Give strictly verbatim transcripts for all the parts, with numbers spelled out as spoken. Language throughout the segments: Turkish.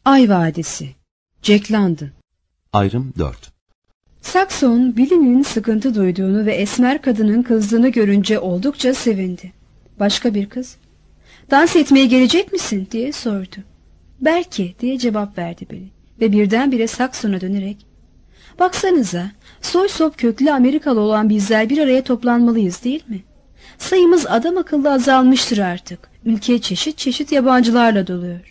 Ay Vadisi, Jack London. Ayrım dört. Saxon, Billy'nin sıkıntı duyduğunu ve esmer kadının kızdığını görünce oldukça sevindi. Başka bir kız, "Dans etmeye gelecek misin?" diye sordu. "Belki," diye cevap verdi Billy ve birdenbire Saxon'a dönerek, "Baksanıza, soy sop köklü Amerikalı olan bizler bir araya toplanmalıyız değil mi? Sayımız adam akıllı azalmıştır artık. Ülke çeşit çeşit yabancılarla doluyor."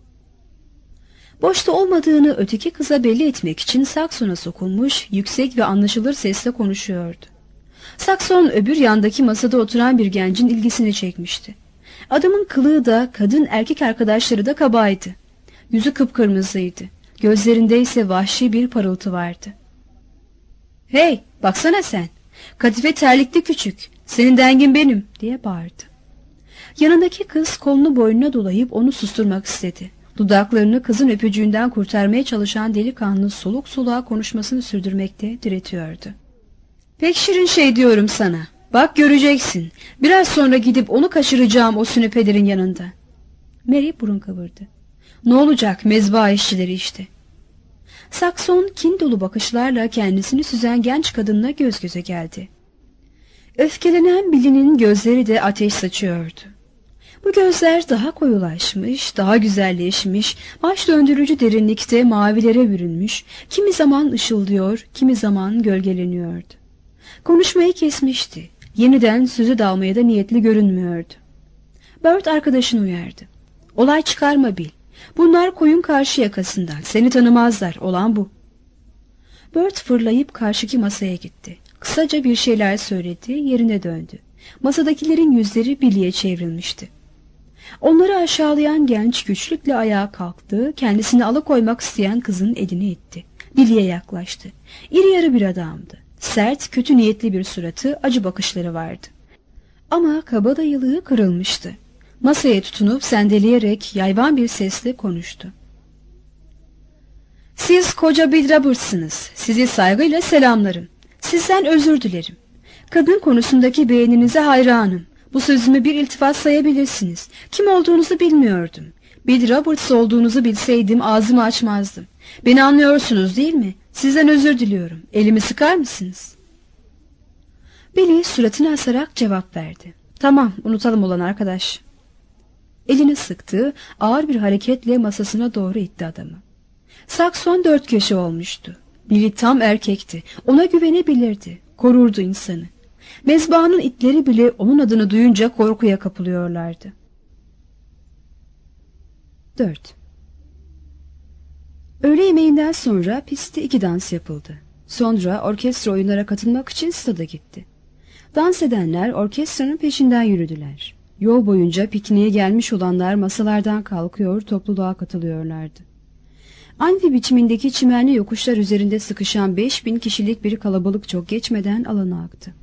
Boşta olmadığını öteki kıza belli etmek için Saxon'a sokulmuş, yüksek ve anlaşılır sesle konuşuyordu. Saxon öbür yandaki masada oturan bir gencin ilgisini çekmişti. Adamın kılığı da, kadın erkek arkadaşları da kabaydı. Yüzü kıpkırmızıydı. Gözlerinde ise vahşi bir parıltı vardı. "Hey, baksana sen! Kadife terlikli küçük, senin dengin benim!" diye bağırdı. Yanındaki kız kolunu boynuna dolayıp onu susturmak istedi. Dudaklarını kızın öpücüğünden kurtarmaya çalışan delikanlı soluk soluğa konuşmasını sürdürmekte diretiyordu. "Pek şirin şey diyorum sana. Bak göreceksin. Biraz sonra gidip onu kaçıracağım o sünüpelerin yanında." Mary burun kıvırdı. "Ne olacak, mezba işçileri işte." Saxon kin dolu bakışlarla kendisini süzen genç kadınla göz göze geldi. Öfkelenen Billy'nin gözleri de ateş saçıyordu. Bu gözler daha koyulaşmış, daha güzelleşmiş, baş döndürücü derinlikte mavilere bürünmüş, kimi zaman ışıldıyor, kimi zaman gölgeleniyordu. Konuşmayı kesmişti. Yeniden sözü dalmaya da niyetli görünmüyordu. Bert arkadaşını uyardı. "Olay çıkarma Bill. Bunlar koyun karşı yakasından. Seni tanımazlar. Olan bu." Bert fırlayıp karşıki masaya gitti. Kısaca bir şeyler söyledi, yerine döndü. Masadakilerin yüzleri Billy'ye çevrilmişti. Onları aşağılayan genç güçlükle ayağa kalktı, kendisini alıkoymak isteyen kızın elini itti. Billy'ye yaklaştı. İri yarı bir adamdı. Sert, kötü niyetli bir suratı, acı bakışları vardı. Ama kabadayılığı kırılmıştı. Masaya tutunup sendeleyerek yayvan bir sesle konuştu. "Siz koca Bill Roberts'sınız. Sizi saygıyla selamlarım. Sizden özür dilerim. Kadın konusundaki beğeninize hayranım. Bu sözümü bir iltifat sayabilirsiniz. Kim olduğunuzu bilmiyordum. Bill Roberts olduğunuzu bilseydim ağzımı açmazdım. Beni anlıyorsunuz değil mi? Sizden özür diliyorum. Elimi sıkar mısınız?" Billy suratını asarak cevap verdi. "Tamam, unutalım olan arkadaş." Elini sıktı, ağır bir hareketle masasına doğru itti adamı. Saxon dört köşe olmuştu. Billy tam erkekti. Ona güvenebilirdi. Korurdu insanı. Mezbahanın itleri bile onun adını duyunca korkuya kapılıyorlardı. dört. Öğle yemeğinden sonra pistte iki dans yapıldı. Sonra orkestra oyunlara katılmak için stada gitti. Dans edenler orkestranın peşinden yürüdüler. Yol boyunca pikniğe gelmiş olanlar masalardan kalkıyor, topluluğa katılıyorlardı. Anvi biçimindeki çimenli yokuşlar üzerinde sıkışan beş bin kişilik bir kalabalık çok geçmeden alana aktı.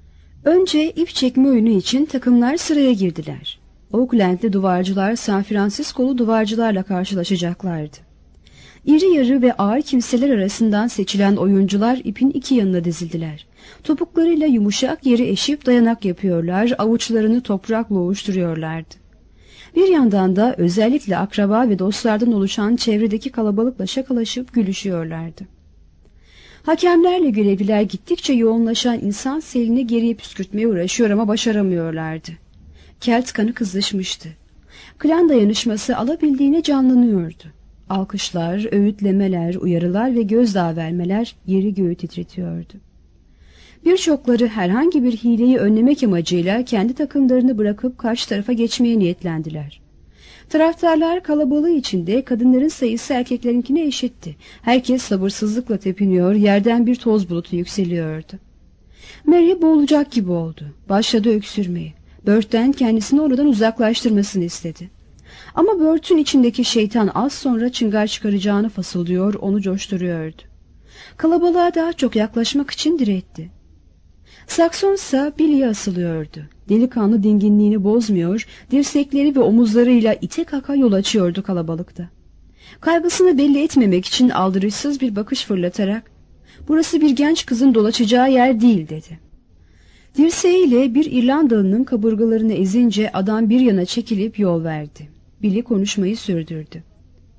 Önce ip çekme oyunu için takımlar sıraya girdiler. Oakland'li duvarcılar San Francisco'lu duvarcılarla karşılaşacaklardı. İri yarı ve ağır kimseler arasından seçilen oyuncular ipin iki yanına dizildiler. Topuklarıyla yumuşak yeri eşip dayanak yapıyorlar, avuçlarını toprakla ovuşturuyorlardı. Bir yandan da özellikle akraba ve dostlardan oluşan çevredeki kalabalıkla şakalaşıp gülüşüyorlardı. Hakemlerle görevliler gittikçe yoğunlaşan insan selini geriye püskürtmeye uğraşıyor ama başaramıyorlardı. Kelt kanı kızışmıştı. Klan dayanışması alabildiğine canlanıyordu. Alkışlar, öğütlemeler, uyarılar ve gözdağı vermeler yeri göğü titretiyordu. Birçokları herhangi bir hileyi önlemek amacıyla kendi takımlarını bırakıp karşı tarafa geçmeye niyetlendiler. Taraftarlar kalabalığı içinde kadınların sayısı erkeklerinkine eşitti. Herkes sabırsızlıkla tepiniyor, yerden bir toz bulutu yükseliyordu. Mary boğulacak gibi oldu. Başladı öksürmeye. Bert'ten kendisini oradan uzaklaştırmasını istedi. Ama Bert'ün içindeki şeytan az sonra çıngar çıkaracağını fasıldıyor, onu coşturuyordu. Kalabalığa daha çok yaklaşmak için diretti. Saxon ise Billy'ye asılıyordu. Delikanlı dinginliğini bozmuyor, dirsekleri ve omuzlarıyla ite kaka yol açıyordu kalabalıkta. Kaygısını belli etmemek için aldırışsız bir bakış fırlatarak, "Burası bir genç kızın dolaşacağı yer değil," dedi. Dirseğiyle bir İrlandalı'nın kaburgalarını ezince adam bir yana çekilip yol verdi. Billy konuşmayı sürdürdü.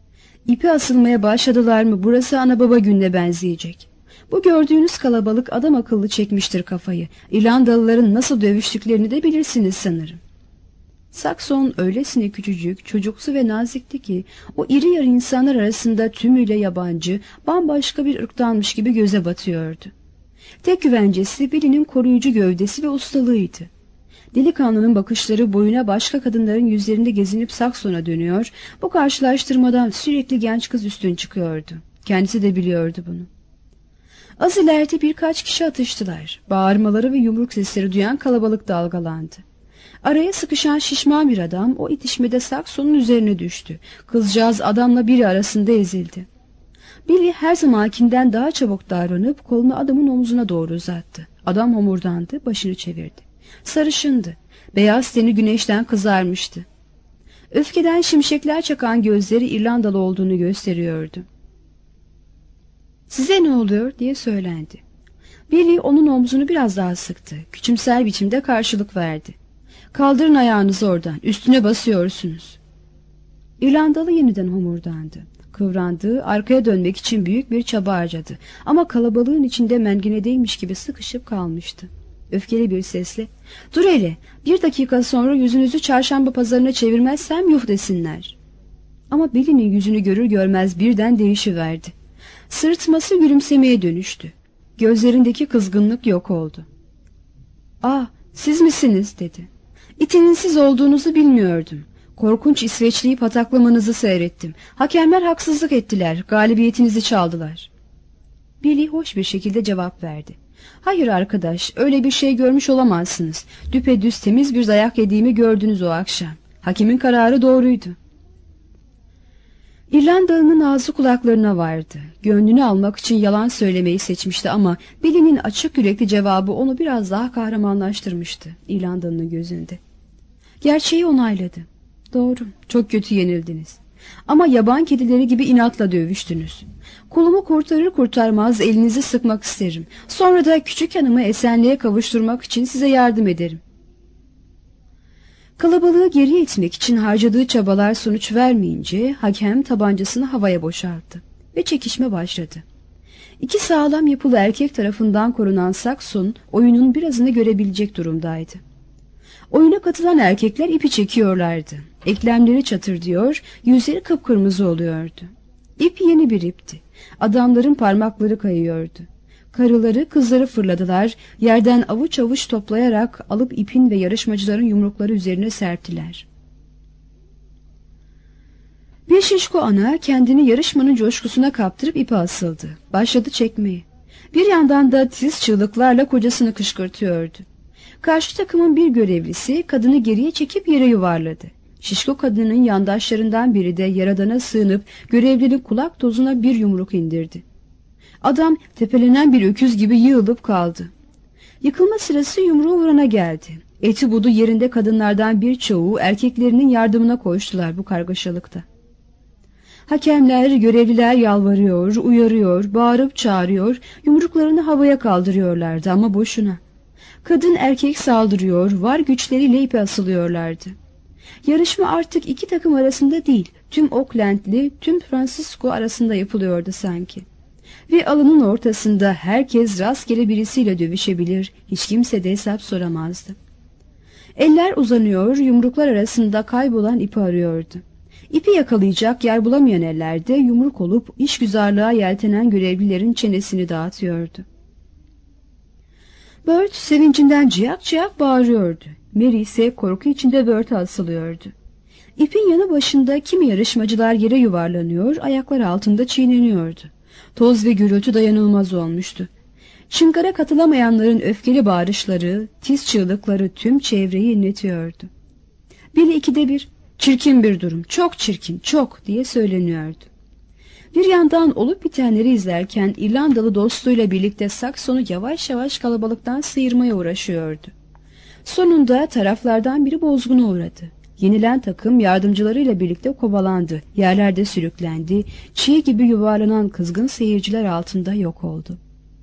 İpi asılmaya başladılar mı burası ana baba gününe benzeyecek. Bu gördüğünüz kalabalık adam akıllı çekmiştir kafayı. İrlandalıların nasıl dövüştüklerini de bilirsiniz sanırım. Saxon öylesine küçücük, çocuksu ve nazikti ki o iri yarı insanlar arasında tümüyle yabancı, bambaşka bir ırktanmış gibi göze batıyordu. Tek güvencesi Billy'nin koruyucu gövdesi ve ustalığıydı. Delikanlının bakışları boyuna başka kadınların yüzlerinde gezinip Saxon'a dönüyor, bu karşılaştırmadan sürekli genç kız üstün çıkıyordu. Kendisi de biliyordu bunu. Az ileride birkaç kişi atıştılar. Bağırmaları ve yumruk sesleri duyan kalabalık dalgalandı. Araya sıkışan şişman bir adam o itişmede Saxon'un üzerine düştü. Kızcağız adamla biri arasında ezildi. Billy her zamankinden daha çabuk davranıp kolunu adamın omzuna doğru uzattı. Adam homurdandı, başını çevirdi. Sarışındı. Beyaz teni güneşten kızarmıştı. Öfkeden şimşekler çakan gözleri İrlandalı olduğunu gösteriyordu. "Size ne oluyor?" diye söylendi. Billy onun omzunu biraz daha sıktı. Küçümser biçimde karşılık verdi. "Kaldırın ayağınızı oradan, üstüne basıyorsunuz." İrlandalı yeniden homurdandı. Kıvrandığı, arkaya dönmek için büyük bir çaba harcadı. Ama kalabalığın içinde mengenedeymiş gibi sıkışıp kalmıştı. Öfkeli bir sesle, "Dur hele, bir dakika sonra yüzünüzü çarşamba pazarına çevirmezsem yuh desinler." Ama Billy'nin yüzünü görür görmez birden değişiverdi. Sırıtması gülümsemeye dönüştü. Gözlerindeki kızgınlık yok oldu. "Ah, siz misiniz?" dedi. "İtinin siz olduğunuzu bilmiyordum. Korkunç İsveçli'yi pataklamanızı seyrettim. Hakemler haksızlık ettiler, galibiyetinizi çaldılar." Billy hoş bir şekilde cevap verdi. "Hayır arkadaş, öyle bir şey görmüş olamazsınız. Düpedüz temiz bir dayak yediğimi gördünüz o akşam. Hakemin kararı doğruydu." İrlandalı'nın ağzı kulaklarına vardı. Gönlünü almak için yalan söylemeyi seçmişti ama Billy'nin açık yürekli cevabı onu biraz daha kahramanlaştırmıştı İrlandalı'nın gözünde. Gerçeği onayladı. "Doğru, çok kötü yenildiniz. Ama yaban kedileri gibi inatla dövüştünüz. Kolumu kurtarır kurtarmaz elinizi sıkmak isterim. Sonra da küçük hanımı esenliğe kavuşturmak için size yardım ederim." Kalabalığı geri itmek için harcadığı çabalar sonuç vermeyince hakem tabancasını havaya boşalttı ve çekişme başladı. İki sağlam yapılı erkek tarafından korunan Saxon oyunun birazını görebilecek durumdaydı. Oyuna katılan erkekler ipi çekiyorlardı. Eklemleri çatırdıyor, yüzleri kıpkırmızı oluyordu. İp yeni bir ipti. Adamların parmakları kayıyordu. Karıları, kızları fırladılar, yerden avuç avuç toplayarak alıp ipin ve yarışmacıların yumrukları üzerine serptiler. Bir şişko ana kendini yarışmanın coşkusuna kaptırıp ipe asıldı. Başladı çekmeye. Bir yandan da tiz çığlıklarla kocasını kışkırtıyordu. Karşı takımın bir görevlisi kadını geriye çekip yere yuvarladı. Şişko kadının yandaşlarından biri de yaradana sığınıp görevlinin kulak tozuna bir yumruk indirdi. Adam tepelenen bir öküz gibi yığılıp kaldı. Yıkılma sırası yumruğu vurana geldi. Eti budu yerinde kadınlardan birçoğu erkeklerinin yardımına koştular bu kargaşalıkta. Hakemler, görevliler yalvarıyor, uyarıyor, bağırıp çağırıyor, yumruklarını havaya kaldırıyorlardı ama boşuna. Kadın erkek saldırıyor, var güçleriyle ipe asılıyorlardı. Yarışma artık iki takım arasında değil, tüm Oakland'li, tüm Francisco arasında yapılıyordu sanki. Ve alanın ortasında herkes rastgele birisiyle dövüşebilir, hiç kimse de hesap soramazdı. Eller uzanıyor, yumruklar arasında kaybolan ipi arıyordu. İpi yakalayacak yer bulamayan ellerde yumruk olup işgüzarlığa yeltenen görevlilerin çenesini dağıtıyordu. Bert sevincinden ciyak ciyak bağırıyordu. Mary ise korku içinde Bert'e asılıyordu. İpin yanı başında kimi yarışmacılar yere yuvarlanıyor, ayaklar altında çiğneniyordu. Toz ve gürültü dayanılmaz olmuştu. Çıngara katılamayanların öfkeli bağırışları, tiz çığlıkları tüm çevreyi inletiyordu. Biri ikide bir, "Çirkin bir durum, çok çirkin, çok" diye söyleniyordu. Bir yandan olup bitenleri izlerken İrlandalı dostuyla birlikte Saxon'u yavaş yavaş kalabalıktan sıyırmaya uğraşıyordu. Sonunda taraflardan biri bozguna uğradı. Yenilen takım yardımcılarıyla birlikte kovalandı, yerlerde sürüklendi, çiğ gibi yuvarlanan kızgın seyirciler altında yok oldu.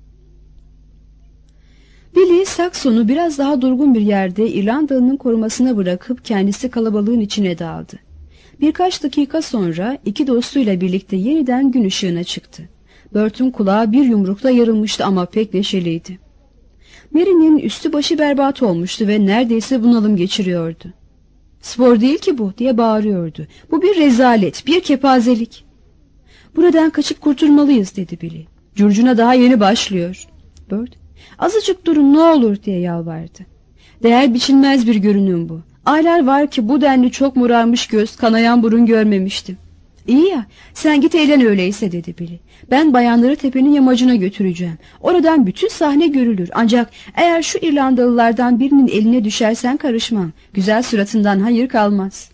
Billy, Saxon'u biraz daha durgun bir yerde İrlandalı'nın korumasına bırakıp kendisi kalabalığın içine daldı. Birkaç dakika sonra iki dostuyla birlikte yeniden gün ışığına çıktı. Bert'ün kulağı bir yumrukta yarılmıştı ama pek neşeliydi. Mary'nin üstü başı berbat olmuştu ve neredeyse bunalım geçiriyordu. "Spor değil ki bu," diye bağırıyordu. "Bu bir rezalet, bir kepazelik." "Buradan kaçıp kurtulmalıyız," dedi Billy. "Curcuna daha yeni başlıyor." Bert, "Azıcık durun ne olur," diye yalvardı. "Değer biçilmez bir görünüm bu. Aylar var ki bu denli çok morarmış göz, kanayan burun görmemiştim." "İyi ya, sen git eğlen öyleyse," dedi Billy. "Ben bayanları tepenin yamacına götüreceğim. Oradan bütün sahne görülür. Ancak eğer şu İrlandalılardan birinin eline düşersen karışmam. Güzel suratından hayır kalmaz."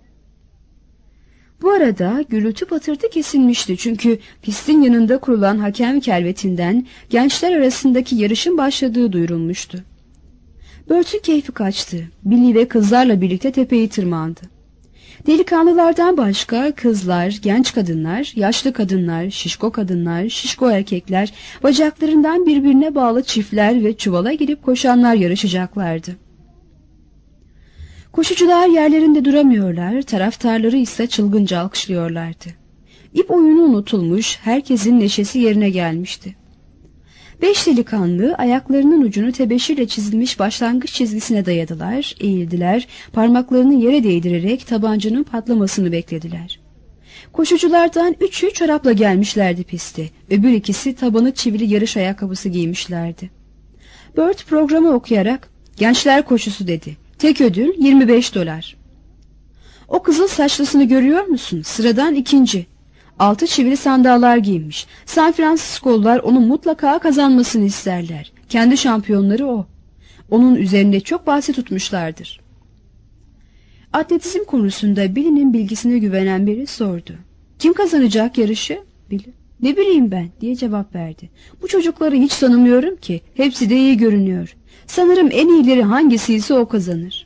Bu arada gürültü patırtı kesilmişti, çünkü pistin yanında kurulan hakem kervetinden gençler arasındaki yarışın başladığı duyurulmuştu. Bert'ün keyfi kaçtı. Billy ve kızlarla birlikte tepeyi tırmandı. Delikanlılardan başka kızlar, genç kadınlar, yaşlı kadınlar, şişko kadınlar, şişko erkekler, bacaklarından birbirine bağlı çiftler ve çuvala girip koşanlar yarışacaklardı. Koşucular yerlerinde duramıyorlar, taraftarları ise çılgınca alkışlıyorlardı. İp oyunu unutulmuş, herkesin neşesi yerine gelmişti. Beş delikanlı ayaklarının ucunu tebeşirle çizilmiş başlangıç çizgisine dayadılar, eğildiler, parmaklarını yere değdirerek tabancanın patlamasını beklediler. Koşuculardan üçü çorapla gelmişlerdi piste, öbür ikisi tabanı çivili yarış ayakkabısı giymişlerdi. Bert programı okuyarak "Gençler koşusu," dedi. "Tek ödül yirmi beş dolar. O kızıl saçlısını görüyor musun? Sıradan ikinci. Altı çivili sandallar giymiş. San Francisco'lular onun mutlaka kazanmasını isterler. Kendi şampiyonları o. Onun üzerinde çok bahsi tutmuşlardır." Atletizm konusunda Billy'nin bilgisine güvenen biri sordu. "Kim kazanacak yarışı?" Billy, "Ne bileyim ben," diye cevap verdi. "Bu çocukları hiç tanımıyorum ki. Hepsi de iyi görünüyor. Sanırım en iyileri hangisiyse o kazanır."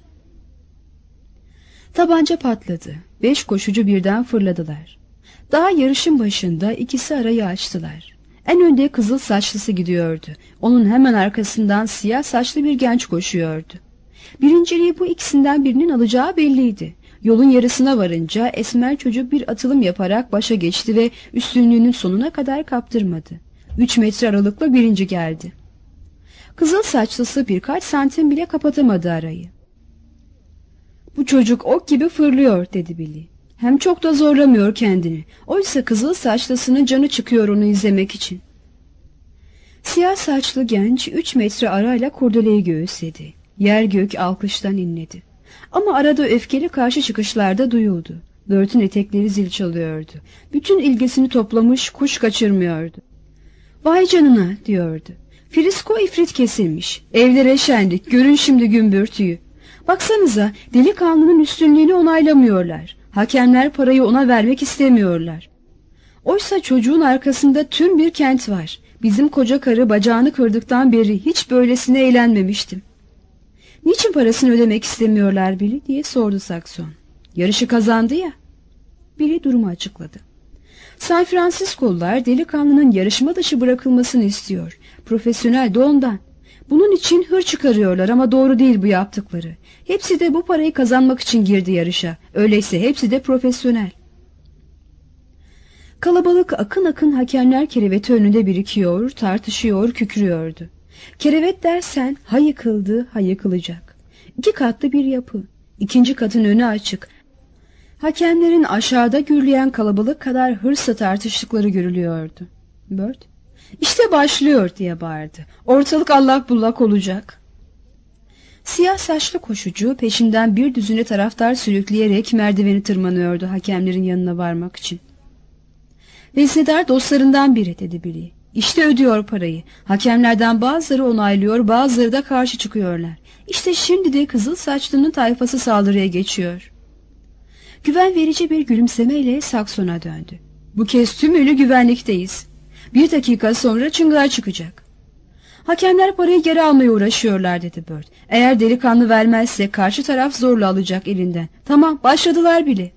Tabanca patladı. Beş koşucu birden fırladılar. Daha yarışın başında ikisi arayı açtılar. En önde kızıl saçlısı gidiyordu. Onun hemen arkasından siyah saçlı bir genç koşuyordu. Birinciliği bu ikisinden birinin alacağı belliydi. Yolun yarısına varınca esmer çocuk bir atılım yaparak başa geçti ve üstünlüğünün sonuna kadar kaptırmadı. Üç metre aralıkla birinci geldi. Kızıl saçlısı birkaç santim bile kapatamadı arayı. "Bu çocuk ok gibi fırlıyor," dedi Billy. "Hem çok da zorlamıyor kendini. Oysa kızıl saçlısının canı çıkıyor onu izlemek için." Siyah saçlı genç üç metre arayla kurdeleyi göğüsledi. Yer gök alkıştan inledi. Ama arada öfkeli karşı çıkışlar da duyuldu. Bert'ün etekleri zil çalıyordu. Bütün ilgisini toplamış, kuş kaçırmıyordu. "Vay canına," diyordu. "Frisko ifrit kesilmiş. Evlere şenlik, görün şimdi gümbürtüyü. Baksanıza, delikanlının üstünlüğünü onaylamıyorlar. Hakemler parayı ona vermek istemiyorlar. Oysa çocuğun arkasında tüm bir kent var. Bizim koca karı bacağını kırdıktan beri hiç böylesine eğlenmemiştim." "Niçin parasını ödemek istemiyorlar Billy?" diye sordu Sakson. "Yarışı kazandı ya." Billy durumu açıkladı. "San Francisco'lular delikanlının yarışma dışı bırakılmasını istiyor. Profesyonel de ondan. Bunun için hır çıkarıyorlar ama doğru değil bu yaptıkları. Hepsi de bu parayı kazanmak için girdi yarışa. Öyleyse hepsi de profesyonel." Kalabalık akın akın hakemler kereveti önünde birikiyor, tartışıyor, kükrüyordu. Kerevet dersen ha yıkıldı ha yıkılacak. İki katlı bir yapı. İkinci katın önü açık. Hakemlerin aşağıda gürleyen kalabalık kadar hırsla tartıştıkları görülüyordu. Bert, "İşte başlıyor," diye bağırdı. "Ortalık allak bullak olacak." Siyah saçlı koşucu peşinden bir düzine taraftar sürükleyerek merdiveni tırmanıyordu hakemlerin yanına varmak için. "Veznedar dostlarından biri," dedi Billy. "İşte ödüyor parayı. Hakemlerden bazıları onaylıyor, bazıları da karşı çıkıyorlar. İşte şimdi de kızıl saçlının tayfası saldırıya geçiyor." Güven verici bir gülümsemeyle Sakson'a döndü. "Bu kez tümüyle güvenlikteyiz. Bir dakika sonra çıngar çıkacak." "Hakemler parayı geri almaya uğraşıyorlar," dedi Bert. "Eğer delikanlı vermezse karşı taraf zorla alacak elinden. Tamam, başladılar bile."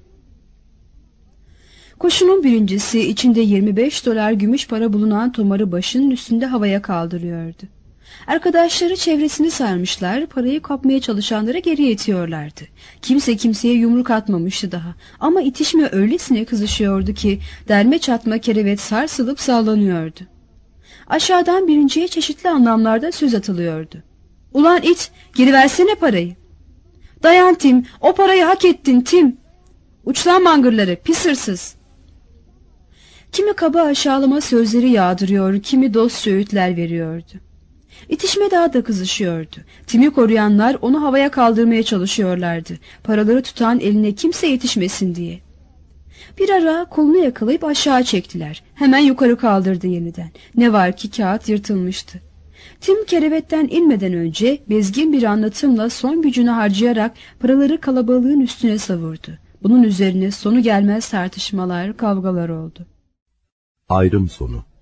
Koşunun birincisi içinde yirmi beş dolar gümüş para bulunan tomarı başının üstünde havaya kaldırıyordu. Arkadaşları çevresini sarmışlar, parayı kapmaya çalışanları geriye itiyorlardı. Kimse kimseye yumruk atmamıştı daha. Ama itişme öylesine kızışıyordu ki derme çatma kerevet sarsılıp sallanıyordu. Aşağıdan birinciye çeşitli anlamlarda söz atılıyordu. "Ulan it, geri versene parayı." "Dayan Tim, o parayı hak ettin Tim." "Uçlan mangırları, pis hırsız." Kimi kaba aşağılama sözleri yağdırıyor, kimi dostça öğütler veriyordu. İtişme daha da kızışıyordu. Tim'i koruyanlar onu havaya kaldırmaya çalışıyorlardı. Paraları tutan eline kimse yetişmesin diye. Bir ara kolunu yakalayıp aşağı çektiler. Hemen yukarı kaldırdı yeniden. Ne var ki kağıt yırtılmıştı. Tim kerevetten inmeden önce bezgin bir anlatımla son gücünü harcayarak paraları kalabalığın üstüne savurdu. Bunun üzerine sonu gelmez tartışmalar, kavgalar oldu. Ayrım sonu.